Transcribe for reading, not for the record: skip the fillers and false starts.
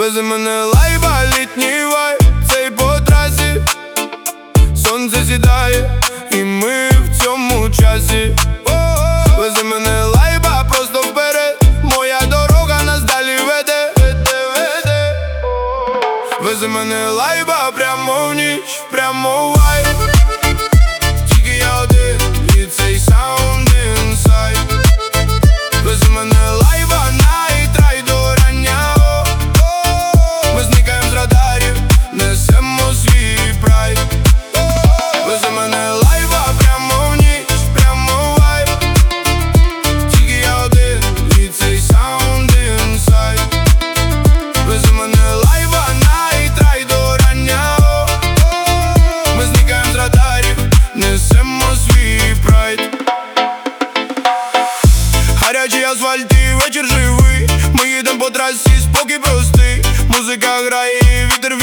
Вези мене лайба, літній вайб, цей по трасі. Сонце сідає, і ми в цьому часі. Вези мене лайба, просто вперед, моя дорога нас далі веде. Вези мене лайба, прямо в ніч, прямо в вайб. Тільки я один, і цей саунд інсайд. Вези мене лайба, найтрай до рання. Ми зникаємо з радарів, несемо свій прайд. Вези мене лайба, прямо в ніч, прямо в вайб. Тільки я один, і цей саунд інсайд. Вези мене лайба, найтрай до рання. Ми зникаємо з радарів, несемо свій прайд. Гарячий асфальт і вечір живий. Ми їдем по трасі, спокій простий. Музика грає, вітер